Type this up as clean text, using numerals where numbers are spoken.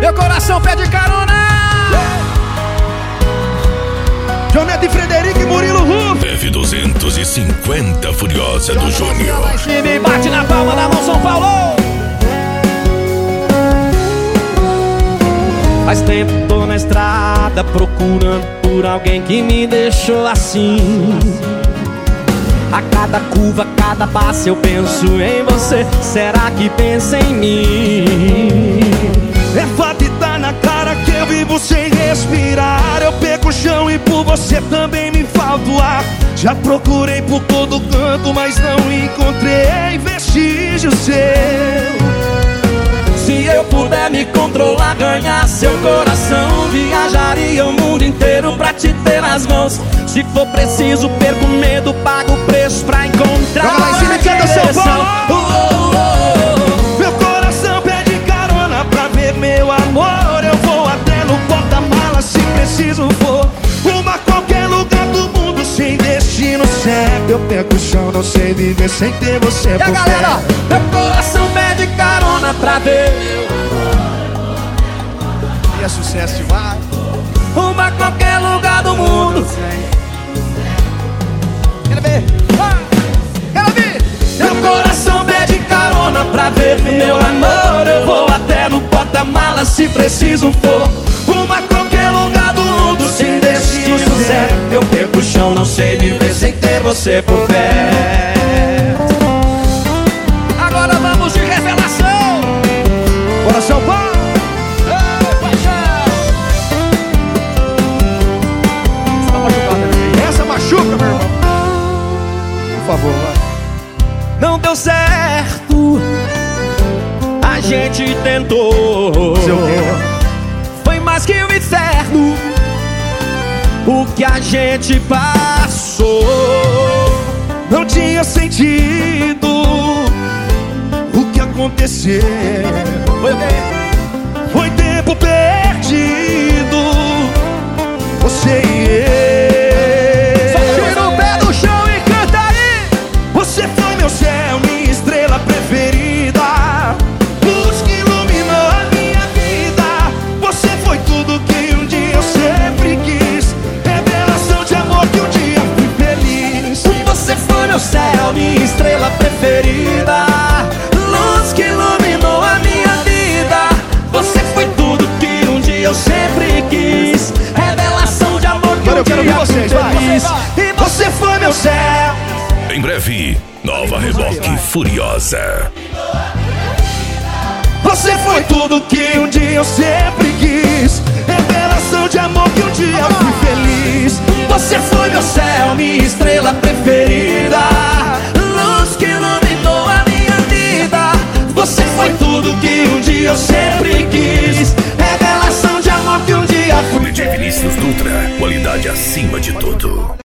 Meu coração pede carona. Jonete e Frederico e Murilo Ruf. F250 Furiosa do Júnior. Me bate na palma da mão, São Paulo. Faz tempo tô na estrada procurando por alguém que me deixou assim. A cada curva, cada passo eu penso em você. Será que pensa em mim? É fato e tá na cara que eu vivo sem respirar. Eu perco o chão e por você também me falta o ar. Já procurei por todo canto, mas não encontrei vestígio seu. Se eu puder me controlar, ganhar seu coração, viajaria o mundo inteiro pra te ter nas mãos. Se for preciso, perco o medo, pago o preço pra encontrar. Joga lá em cima e canta, São Paulo. Meu coração pede carona pra ver meu amor. Eu vou até no porta-malas se preciso for. Uma qualquer lugar do mundo sem destino certo. Eu perco o chão, não sei viver sem ter você por perto. E a galera, meu coração pede carona pra ver. E é sucesso demais. Uma qualquer lugar do mundo. Quero ver, quero ver. Meu coração pede carona pra ver meu amor. Eu vou até no porta-malas se preciso for. Uma qualquer lugar do mundo sem destino certo. Eu perco o chão, não sei viver sem ter você por perto. Agora vamos de revelação. Bora, São Paulo. Essa machuca, meu irmão. Por favor, vai. Não deu certo, a gente tentou. Foi mais que o inferno o que a gente passou. Não tinha sentido o que aconteceu. Foi o quê? Foi tempo perdido, você e eu. Só tira o pé do chão e canta aí. Você foi meu céu, minha estrela preferida, luz que iluminou a minha vida. Você foi tudo que um dia eu sempre quis, revelação de amor que um dia fui feliz. Você foi meu céu, minha estrela preferida, luz que iluminou a minha vida. Você foi tudo que um dia eu sempre quis, revelação de amor que um dia fui feliz. E você foi meu céu. Em breve, nova Reboque Furiosa. Você foi tudo que um dia eu sempre quis, revelação de amor que um dia fui feliz. Você foi meu céu, minha estrela preferida, luz que iluminou a minha vida. Você foi tudo que um dia eu sempre quis, revelação de amor que um dia fui DJ Vinícius Dutra, qualidade acima de tudo.